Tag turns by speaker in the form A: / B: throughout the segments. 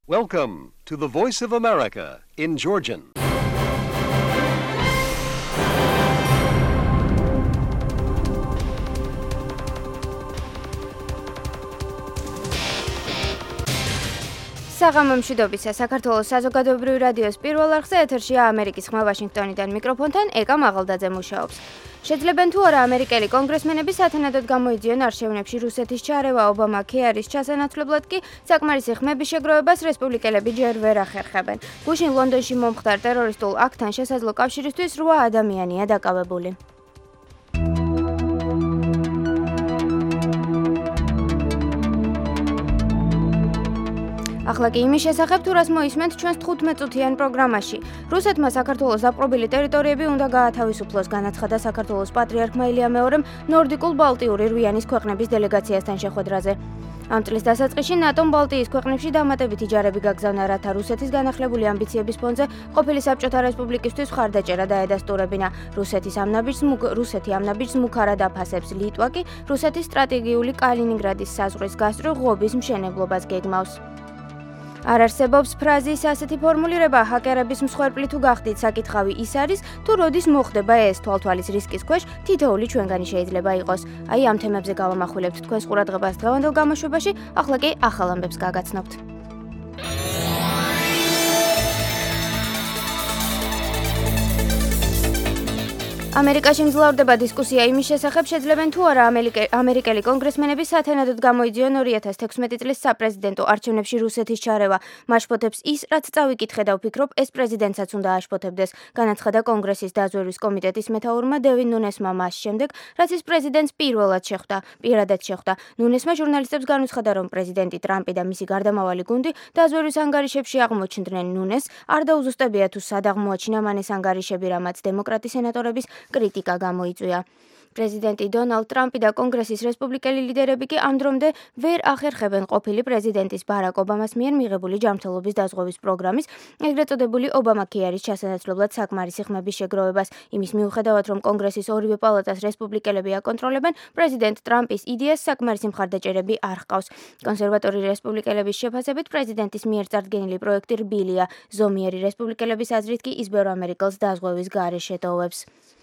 A: Welcome to the Voice of America in Georgian.
B: საღამო მშვიდობისა, საქართველოს საზოგადოებრივი რადიოს პირველ არხზე ეთერშია ამერიკის ხმა ვაშინგტონიდან მიკროფონთან ეკა მაღალდაძე მუშაობს. შეძლებენ თუ არა ამერიკელი კონგრესმენები სათანადოდ გამოიძიონ არჩევნებში რუსეთის ჩარევა ობამა ქეარის ჩასანაცვლებლად კი საკმარისი ხმების შეგროვებას რესპუბლიკელები ჯერ ვერ ახერხებენ. გუშინ ლონდონში მომხდარ ტერორისტულ აქტთან შესაძლო კავშირისთვის 8 ადამიანია დაკავებული. ახლა კი იმის შესახებ თუ რას მოისმენთ ჩვენს 15 წუთიან პროგრამაში. რუსეთმა საქართველოს დაპყრობილი ტერიტორიები უნდა გაათავისუფლოს, განაცხადა საქართველოს პატრიარქმა ილია მეორემ ნორდიკულ ბალტიური რვიანის ქვეყნების დელეგაციასთან შეხვედრაზე. ამ წლის დასაწყისში ნატომ ბალტიის ქვეყნებში დამატებითი ჯარები გაგზავნა, რათა რუსეთის განახლებული ამბიციების ფონზე ყოფილი საბჭოთა რესპუბლიკისთვის მხარდაჭერა დაედასტურებინა. რუსეთი ამ ნაბიჯს მუქარად აფასებს. ლიტვა კი რუსეთის სტრატეგიული კალინინგრადის საზღვრის გასწვრივ ღობის მშენებლობას გეგმავს. არ არსებობს ფრაზის ასეთი ფორმულირება ჰაკერების მსხვერპლი თუ გახდით, საკითხავი ის არის, თუ როდის მოხდება ეს თვალთვალის რისკის ქვეშ თითოეული ჩვენგანი შეიძლება იყოს. აი ამ თემებზე გავამახვილებთ თქვენს ყურადღებას დღევანდელ გამოშვებაში, ახლა კი ახალ ამბებს გაგაცნობთ. ამერიკაში მძლავრდება დისკუსია იმის შესახებ, შეძლებენ თუ არა ამერიკელი კონგრესმენები სათანადოდ გამოიძიონ 2016 წლის საპრეზიდენტო არჩევნებში რუსეთის ჩარევა. მაშფოთებს ის, რაც წავიკითხე და ვფიქრობ, ეს პრეზიდენტსაც უნდა აშფოთებდეს, განაცხადა კონგრესის დაზვერვის კომიტეტის მეთაურმა დევინ ნუნესმა მას შემდეგ, რაც ის პრეზიდენტს პირადად შეხვდა. ნუნესმა ჟურნალისტებს განუცხადა, რომ პრეზიდენტი ტრამპი და მისი გარდამავალი გუნდი დაზვერვის ანგარიშებში აღმოჩნდნენ ნუნესს, არ დაუზუსტებია თუ სად აღმოაჩინა მან ეს ანგარიშები, რამაც დემოკრატი სენატორების კრიტიკა გამოიწვია. პრეზიდენტი დონალდ ტრამპი და კონგრესის რესპუბლიკელი ლიდერები კი ამ დრომდე ვერ ახერხებენ ყოფილი პრეზიდენტის ბარაკ ობამას მიერ მიღებული ჯანმრთელობის დაზღვევის პროგრამის, ეგრეთ წოდებული ობამა ქეარის ჩასანაცვლებლად საკმარისი ხმების შეგროვებას. იმის მიუხედავად, რომ კონგრესის ორივე პალატას რესპუბლიკელები აკონტროლებენ, პრეზიდენტ ტრამპის იდეას საკმარისი მხარდაჭერები არ ჰყავს. კონსერვატორი რესპუბლიკელების შეფასებით პრეზიდენტის მიერ წარდგენილი პროექტი რბილია. ზომიერი რესპუბლიკელების აზრით კი ის ბევრ ამერიკელს დაზღვევის გარეშე ტოვებს.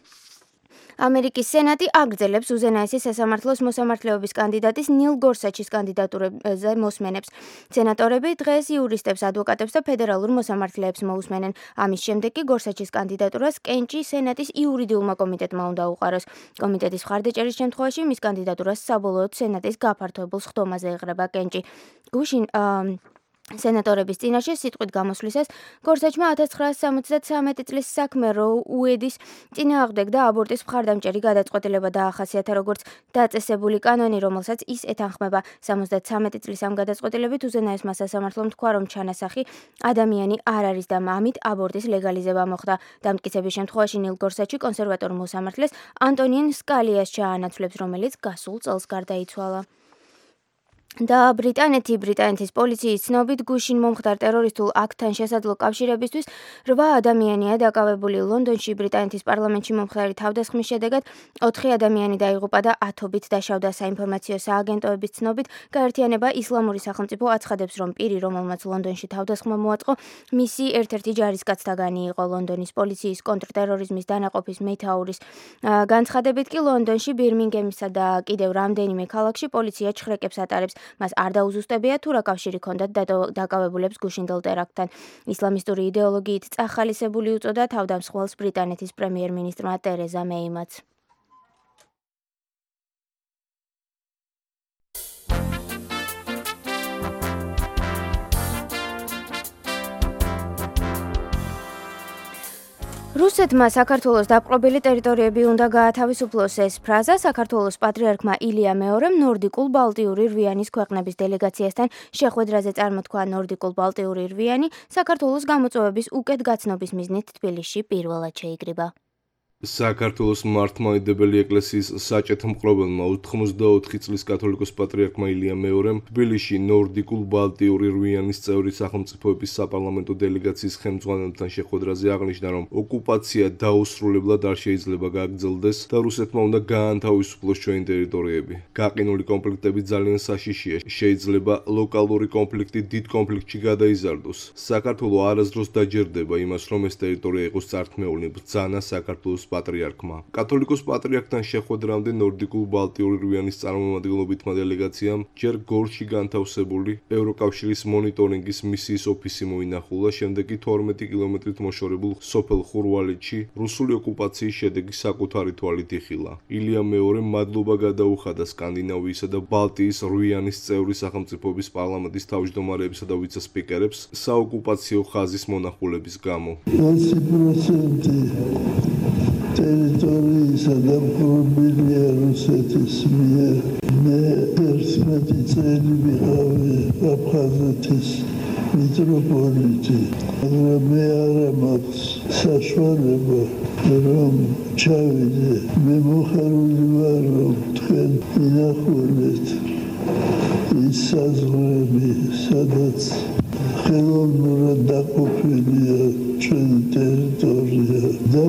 B: ამერიკის სენატი აგრძელებს უზენაესი სასამართლოს მოსამართლეობის კანდიდატის ნილ გორსაჩის კანდიდატურაზე მოსმენებს. სენატორები დღეს იურისტებს, ადვოკატებს და ფედერალურ მოსამართლეებს მოусმენენ. ამის შემდეგ კი გორსაჩის კანდიდატურას კენჭი სენატის იურიდიულმა კომიტეტმა უნდა უყაროს. კომიტეტის მხარდაჭერის შემთხვევაში მის კანდიდატურას საბოლოოდ სენატის გაფართოებულ სხდომაზე ეღრება კენჭი. გუშინ სენატორების წინაშე სიტყვით გამოსვლისას გორსაჩმა 1973 წლის საქმე რო უედის წინააღმდეგ და აბორტის მხარდამჭერი გადაწყვეტილება დაახასიათა როგორც დაწესებული კანონი, რომელსაც ის ეთანხმება. 73 წლის ამ გადაწყვეტილებით უზენაესმა სასამართლომ თქვა, რომ ჩანასახი ადამიანი არ არის და ამით აბორტის ლეგალიზება მოხდა. დამტკიცების შემთხვევაში ნილ გორსაჩი კონსერვატორ მოსამართლეს ანტონინ სკალიას ჩაანაცვლებს, რომელიც გასულ წელს გარდაიცვალა. და ბრიტანეთის პოლიციის ცნობით გუშინ მომხდარ ტერორისტულ აქტთან შესაძლო კავშირებისთვის 8 ადამიანია დაკავებული. ლონდონში ბრიტანეთის პარლამენტში მომხდარი თავდასხმის შედეგად 4 ადამიანი დაიღუპა და ათობით დაშავდა. საინფორმაციო სააგენტოების ცნობით გაერთიანება ისლამური სახელმწიფო აცხადებს, რომ პირი, რომელმაც ლონდონში თავდასხმა მოაწყო, მისი ერთ-ერთი ჯარისკაცთაგანი იყო. ლონდონის პოლიციის კონტრტერორიზმის დანაყოფის მეთაურის განცხადებით კი ლონდონში, ბირმინგემსა და კიდევ რამდენიმე ქალაქში პოლიცია ჩხრეკებს ატარებს. მას არ დაუზუსტებია თუ რა კავშირი ჰქონდათ დაკავებულებს გუშინდელ ტერაქტთან. ისლამისტური იდეოლოგიით წახალისებული უწოდა თავდამსხმელს ბრიტანეთის პრემიერ-მინისტრმა ტერეზა მეიმაც. რუსეთმა საქართველოს დაპყრობილი ტერიტორიები უნდა გაათავისუფლოს. ეს ფრაზა საქართველოს პატრიარქმა ილია მეორემ ნორდიკულ ბალტიური რვიანის ქვეყნების დელეგაციასთან შეხვედრაზე წარმოთქვა. ნორდიკულ ბალტიური რვიანი საქართველოს გამოწვევების უკეთ გაცნობის მიზნით თბილისში პირველად შეიკრიბა.
C: საქართველოს მართლმადიდებელი ეკლესიის საჭეთმყრობელმა 84 წლის კათოლიკოს პატრიარქმა ილია მეორემ თბილისში ნორდიკულ ბალტიური რვიანის წევრი სახელმწიფოების საპარლამენტო დელეგაციის ხელმძღვანელთან შეხვედრაზე აღნიშნა, რომ ოკუპაცია დაუსრულებლად არ შეიძლება გაგრძელდეს და რუსეთმა უნდა გაანთავისუფლოს ჩვენი ტერიტორიები. გაყინული კონფლიქტები ძალიან საშიშია. შეიძლება ლოკალური კონფლიქტი დიდ კონფლიქტში გადაიზარდოს. საქართველო არასდროს დაჯერდება იმას, რომ ეს ტერიტორია იყოს წართმეული, ბრძანა საქართველოს პატრიარქმა. კათოლიკოს პატრიარქთან შეხვედრამდე ნორდიკულ ბალტიური რვიანის წარმომადგენლობითმა დელეგაციამ ჯერ გორში განთავსებული ევროკავშირის მონიტორინგის მისიის ოფისი მოინახულა, შემდეგ კი 12 კილომეტრით მოშორებულ სოფელ ხურვალეთში რუსული ოკუპაციის შედეგი საკუთარი თვალით იხილა. ილია მეორემ მადლობა გადაუხადა სკანდინავიისა და ბალტიის რვიანის წევრი სახელმწიფოების პარლამენტის თავმჯდომარეებსა და ვიცე-სპიკერებს საოკუპაციო ხაზის მონახულების გამო.
D: ტერიტორიისა დამხრობილია რუსეთის მიერ. მე 11 წელი ვიყავი აფხაზეთის მიტროპოლიტი. მე არ მაქვს საშუალება რომ ჩავიდე. მე მოხარული ვარ, რომ თქვენ ინახულეთ ის საზღვრები, სადაც ხელოვნურად დაყოფილია ჩვენი ტერიტორია.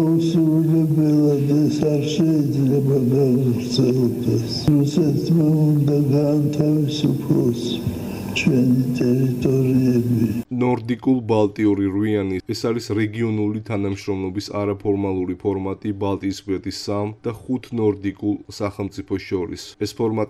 D: დაუსრულებლად ეს არ შეიძლება გაგრძელდეს. რუსეთმა უნდა გაანთავისუფლოს ჩვენი ტერიტორიები.
C: ნორდიკულ ბალტიური რვიანი ეს არის რეგიონული თანამშრომლობის არაფორმალური ფორმატი ბალტიისპირეთის 3 და 5 ნორდიკულ სახელმწიფოს შორის. ეს ფორმატი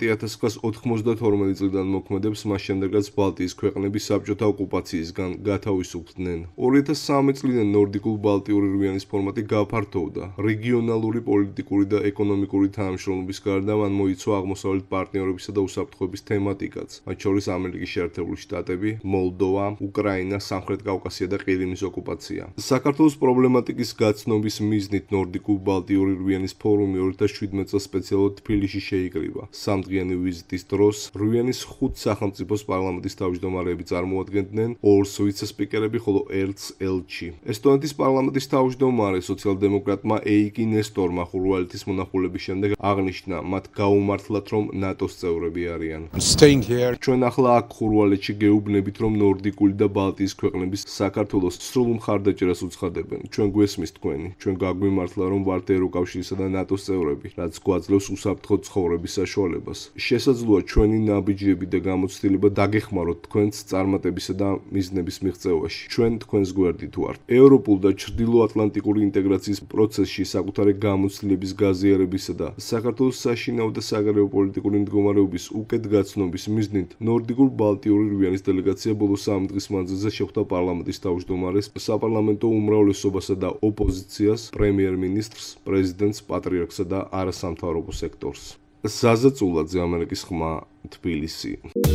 C: 1992 წლიდან მოქმედებს, მას შემდეგაც ბალტიის ქვეყნები საბჭოთა ოკუპაციისგან გათავისუფლდნენ. 2003 წლიდან ნორდიკულ ბალტიური რვიანის ფორმატი გაფართოვდა. რეგიონალური, პოლიტიკური და ეკონომიკური თანამშრომლობის გარდა მან მოიცვა აღმოსავლეთ პარტნიორებისა და უსაფრთხოების თემატიკაც, მათ შორის ამერიკის შეერთებული შტატები, მოლდოვა, უკრაინა, სამხრეთ კავკასია და ყირიმის ოკუპაცია. საქართველოს პრობლემატიკის გაცნობის მიზნით ნორდიკულ ბალტიური რვიანის ფორუმი 2017 წელს სპეციალურად თბილისში შეიკრიბა. სამდღიანი ვიზიტის დროს რვიანის 5 სახელმწიფოს პარლამენტის თავმჯდომარეები წარმოადგენდნენ, 2 ვიცე-სპიკერები, ხოლო 1 ელჩი. ესტონეთის პარლამენტის თავმჯდომარე სოციალ-დემოკრატმა ეიკი ნესტორმა ხურვალეთის მონახულების შემდეგ აღნიშნა, მათ გაუმართლათ, რომ ნატოს წევრები არიან. ჩვენ ახლა აქ ხურვალეთში გეუბნებით, რომ ნორდიკული და ბალტიის ქვეყნების საქართველოს სრულ მხარდაჭერას უცხადებენ. ჩვენ გვესმის თქვენი. ჩვენ გაგვიმართლა, რომ ვართ ევროკავშირისა და ნატოს წევრები, რაც გვაძლევს უსაფრთხო ცხოვრების საშუალებას. შესაძლოა ჩვენი ნაბიჯები და გამოცდილება დაგეხმაროთ თქვენს წარმატებისა და მიზნების მიღწევაში. ჩვენ თქვენს გვერდით ვართ. ევროპულ და ჩრდილოატლანტიკური ინტეგრაციის პროცესში საკუთარი გამოცდილების გაზიარებისა და საქართველოს საშინაო და საგარეო პოლიტიკური მდგომარეობის უკეთ გაცნობის მიზნით ნორდიკულ ბალტიური რვიანის დელეგაცია ბოლო 3 დღის მანძილზე შეხვდა პარლამენტის თავმჯდომარეს, საპარლამენტო უმრავლესობასა და ოპოზიციას, პრემიერ-მინისტრს, პრეზიდენტს, პატრიარქსა და არასამთავრობო სექტორს. ზაზა წულაძე, ამერიკის ხმა, თბილისი.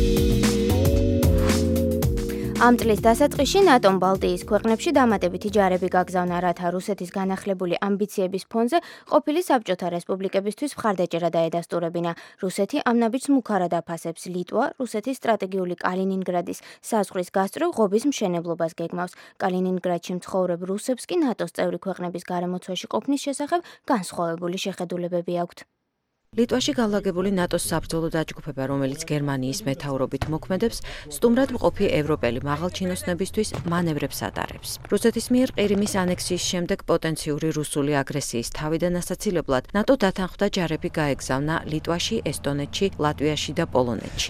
B: ამ წლის დასაწყისში ნატომ ბალტიის ქვეყნებში დამატებითი ჯარები გაგზავნა, რათა რუსეთის განახლებული ამბიციების ფონზე ყოფილი საბჭოთა რესპუბლიკებისთვის მხარდაჭერა დაედასტურებინა. რუსეთი ამ ნაბიჯს მუქარად აფასებს. ლიტვა რუსეთის სტრატეგიული კალინინგრადის საზღვრის გასწვრივ ღობის მშენებლობას გეგმავს. კალინინგრადში მცხოვრებ რუსებს კი ნატოს წევრი ქვეყნების გარემოცვაში ყოფნის შესახებ განსხვავებული შეხედულებები აქვთ.
E: ლიტვაში განლაგებული ნატოს საბრძოლო დაჯგუფება, რომელიც გერმანიის მეთაურობით მოქმედებს, სტუმრად მყოფი ევროპელი მაღალჩინოსნებისთვის მანევრებს ატარებს. რუსეთის მიერ ყირიმის ანექსიის შემდეგ პოტენციური რუსული აგრესიის თავიდან ასაცილებლად ნატო დათანხმდა ჯარები გაეგზავნა ლიტვაში, ესტონეთში, ლატვიაში და პოლონეთში.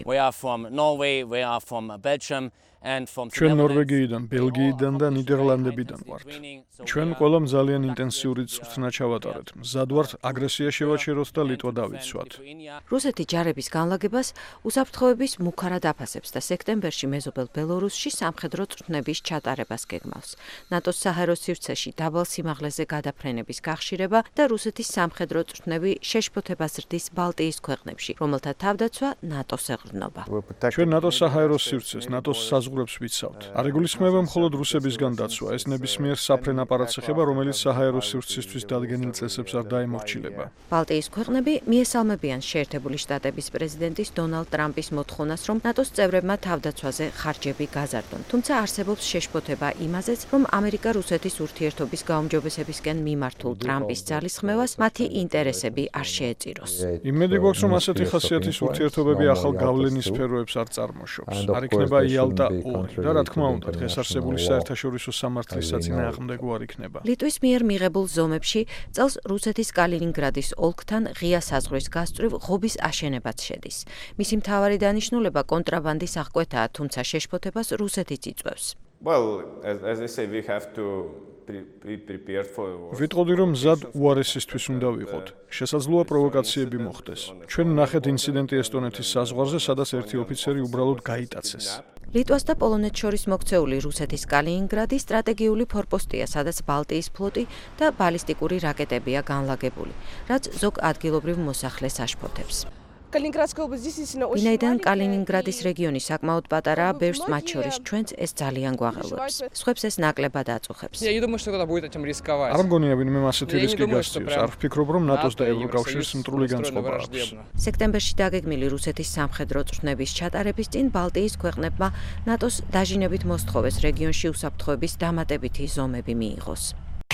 F: ჩვენ ნორვეგიიდან, ბელგიიდან და ნიდერლანდებიდან ვართ. ჩვენ ყველამ ძალიან ინტენსიური წვრთნა ჩავატარეთ. მზად ვართ აგრესია შევაჩეროთ და ლიტვა დავიცვათ.
E: რუსეთი ჯარების განლაგებას უსაფრთხოების მუქარად აფასებს და სექტემბერში მეზობელ ბელორუსში სამხედრო წვრთნების ჩატარებას გეგმავს. ნატოს საჰაერო სივრცეში დაბალ სიმაღლეზე გადაფრენების გახშირება და რუსეთის სამხედრო წვრთნები შეშფოთებას ზრდის ბალტიის ქვეყნებში, რომელთა თავდაცვა ნატოს ეყრდნობა.
F: ჩვენ ნატოს საჰაერო სივრცეს, ნატოს საზღვრებს ვიცავთ. არ იგულისხმება მხოლოდ რუსებისგან დაცვა, ეს ნებისმიერ საფრენ აპარატს ეხება, რომელიც საჰაერო სივრცისთვის დადგენილ წესებს არ დაემორჩილება.
E: ბალტიის ქვეყნები მიერ მიესალმებიან შეერთებული შტატების პრეზიდენტის დონალდ ტრამპის მოთხოვნას, რომ ნატოს წევრებმა თავდაცვაზე ხარჯები გაზარდონ. თუმცა არსებობს შეშფოთება იმაზეც, რომ ამერიკა რუსეთის ურთიერთობის გაუმჯობესებისკენ მიმართულ ტრამპის ძალისხმევას მათი ინტერესები არ შეეწიროს.
F: იმედი გვაქვს, რომ ასეთი ხასიათის ურთიერთობები ახალ გავლენის სფეროებს არ წარმოშობს. არ იქნება იალტა 2 და რა თქმა უნდა, დღეს არსებული საერთაშორისო სამართლის საწინააღმდეგო არ იქნება.
E: ლიტვის მიერ მიღებულ ზომებში წელს რუსეთის კალინინგრადის ოლქთან ღია საზღვრის გასწვრივ ღობის აშენებაც შედის. მისი მთავარი დანიშნულება კონტრაბანდის აღკვეთაა, თუმცა შეშფოთებას რუსეთიც იწვევს.
F: ვიტყოდი, რომ მზად უარესისთვის უნდა ვიყოთ. შესაძლოა პროვოკაციები მოხდეს. ჩვენ ნახეთ ინციდენტი ესტონეთის საზღვარზე, სადაც ერთი ოფიცერი უბრალოდ გაიტაცეს.
E: ლიტვას და პოლონეთს შორის მოქცეული რუსეთის კალინინგრადი სტრატეგიული ფორპოსტია, სადაც ბალტიის ფლოტი და ბალისტიკური რაკეტებია განლაგებული, რაც ზოგ ადგილობრივ მოსახლეს აშფოთებს. ვინაიდან კალინინგრადის რეგიონი საკმაოდ პატარაა, ბევრს მათ შორის ჩვენც ეს ძალიან გვაღელვებს. სხვებს ეს ნაკლებად აწუხებს.
F: არ მგონია ვინმე ასეთი რისკი გასწევს. არ ვფიქრობ, რომ ნატოს და ევროკავშირს მტრული განწყობა აქვს.
E: სექტემბერში დაგეგმილი რუსეთის სამხედრო წვრთნების ჩატარების წინ ბალტიის ქვეყნებმა ნატოს დაჟინებით მოსთხოვეს რეგიონში უსაფრთხოების დამატებითი ზომები მიიღოს.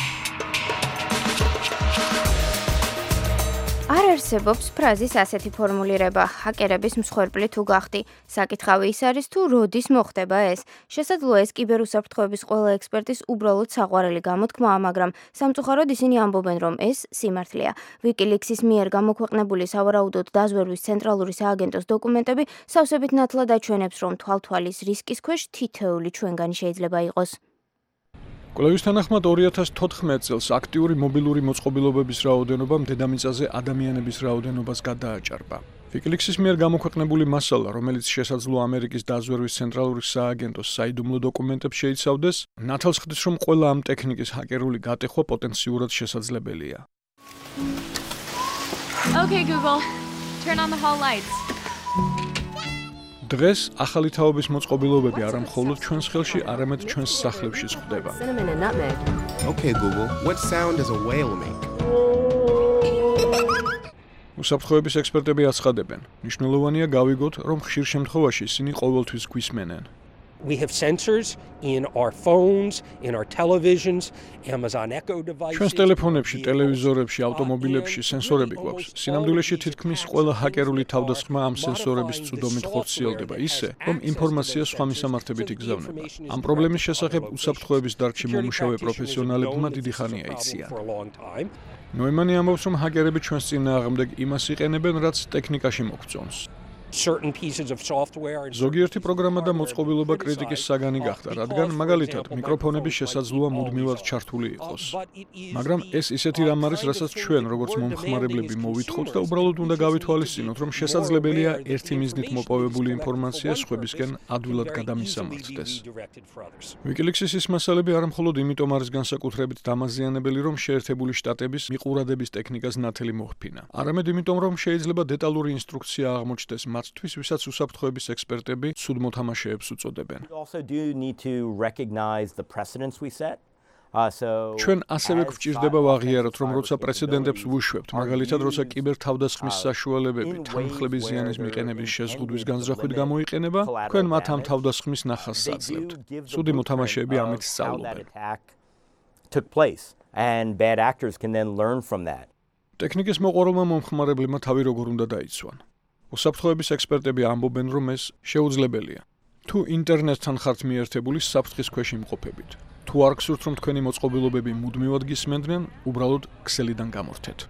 B: არ არსებობს ფრაზის ასეთი ფორმულირება ჰაკერების მსხვერპლი თუ გახდი. საკითხავი ის არის თუ როდის მოხდება ეს. შესაძლოა ეს კიბერუსაფრთხოების ყველა ექსპერტის უბრალოდ საყვარელი გამოთქმაა, მაგრამ სამწუხაროდ ისინი ამბობენ, რომ ეს სიმართლეა. WikiLeaks-ის მიერ გამოქვეყნებული სავარაუდოდ დაზვერვის ცენტრალური სააგენტოს დოკუმენტები სავსებით ნათლად აჩვენებს, რომ თვალთვალის რისკის ქვეშ თითოეული ჩვენგანი შეიძლება იყოს.
F: კვლევის თანახმად 2014 წელს აქტიური მობილური მოწყობილობების რაოდენობა დედამიწაზე ადამიანების რაოდენობას გადააჭარბა. WikiLeaks-ის მიერ გამოქვეყნებული მასალა, რომელიც შესაძლოა ამერიკის დაზვერვის ცენტრალური სააგენტოს საიდუმლო დოკუმენტებს შეიცავდეს, ნათელს ხდის, რომ ყველა ამ ტექნიკის ჰაკერული გატეხვა პოტენციურად შესაძლებელია.
G: Okay, Google. Turn on the hall lights.
F: დღეს ახალი თაობის მოწყობილობები არა მხოლოდ ჩვენს ხელში, არამედ ჩვენს სახლებშიც ხდება.
H: Okay, Google. What sound does a whale make?
F: უსაფრთხოების ექსპერტები აცხადებენ, მნიშვნელოვანია გავიგოთ, რომ ხშირ შემთხვევაში ისინი ყოველთვის გვისმენენ.
I: We have sensors in our phones, in our televisions, Amazon Echo devices.
F: ჩვენს ტელეფონებში, ტელევიზორებში, ავტომობილებში სენსორები გვაქვს. სინამდვილეში თითქმის ყველა ჰაკერული თავდასხმა ამ სენსორების წვდომით ხორციელდება ისე, რომ ინფორმაცია სხვა მისამართებით იგზავნება. ამ პრობლემის შესახებ უსაფრთხოების დარგში მომუშავე პროფესიონალებმა დიდი ხანია იციან. ნოიმანი ამბობს, რომ ჰაკერები ჩვენს წინააღმდეგ იმას იყენებენ, რაც ტექნიკაში მოგწონს.
I: Certain pieces of software.
F: ზოგიერთი პროგრამა და მოწყობილობა კრიტიკის საგანი გახდა, რადგან მაგალითად მიკროფონები შესაძლოა მუდმივად ჩართული იყოს. მაგრამ ეს ისეთი რამ არის, რასაც ჩვენ, როგორც მომხმარებლები, მოვითხოვთ და უბრალოდ უნდა გავითვალისწინოთ, რომ შესაძლებელია ერთი მიზნით მოპოვებული ინფორმაცია სხვებისკენ ადვილად გადამისამართდეს. WikiLeaks-ის ის მასალები არა მხოლოდ იმიტომ არის განსაკუთრებით დამაზიანებელი, რომ შეერთებული შტატების მიყურადების ტექნიკას ნათელი მოჰფინა, არამედ იმიტომ, რომ შეიძლება დეტალური ინსტრუქცია აღმოჩნდეს მათთვის, ვისაც უსაფრთხოების ექსპერტები ცუდ მოთამაშეებს უწოდებენ. ჩვენ ასევე გვჭირდება ვაღიაროთ, რომ როცა პრეცედენტებს ვუშვებთ, მაგალითად, როცა კიბერთავდასხმის საშუალებები თანხლების ზიანის მიყენების შეზღუდვის განზრახვით გამოიყენება, თქვენ მათ ამ თავდასხმის ნახას საძლევთ. ცუდი მოთამაშეები ამით სწავლობენ. ტექნიკის მოყვარულმა მომხმარებლებმა თავი როგორ უნდა დაიცვან. უსაფრთხოების ექსპერტები ამბობენ, რომ ეს შეუძლებელია. თუ ინტერნეტთან ხართ მიერთებული საფრთხის ქვეშ იმყოფებით. თუ არ გსურთ, რომ თქვენი მოწყობილობები მუდმივად გისმენდნენ, უბრალოდ ქსელიდან გამორთეთ.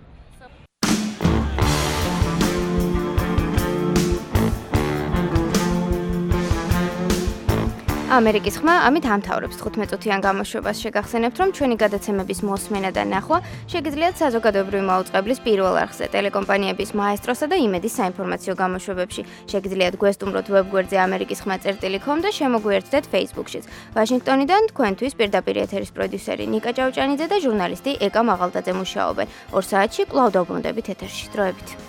B: ამერიკის ხმა ამით ამთავრებს 15 წუთიან გამოშვებას. შეგახსენებთ, რომ ჩვენი გადაცემების მოსმენა და ნახვა შეგიძლიათ საზოგადოებრივი მაუწყებლის პირველ არხზე, ტელეკომპანიების მაესტროსა და იმედის საინფორმაციო გამოშვებებში. შეგიძლიათ გვესტუმროთ ვებგვერდზე amerikiskhma.com და შემოგვიერთდეთ Facebook-შიც. ვაშინგტონიდან თქვენთვის პირდაპირ ეთერის პროდიუსერი ნიკა ჭავჭანიძე და ჟურნალისტი ეკა მაღალდაძე მუშაობენ. 2 საათში კვლავ დავბრუნდებით ეთერში. დროებით.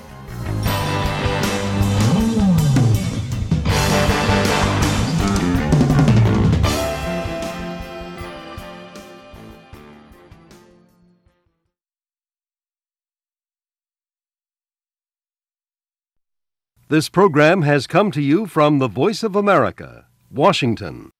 A: This program has come to you from the Voice of America, Washington.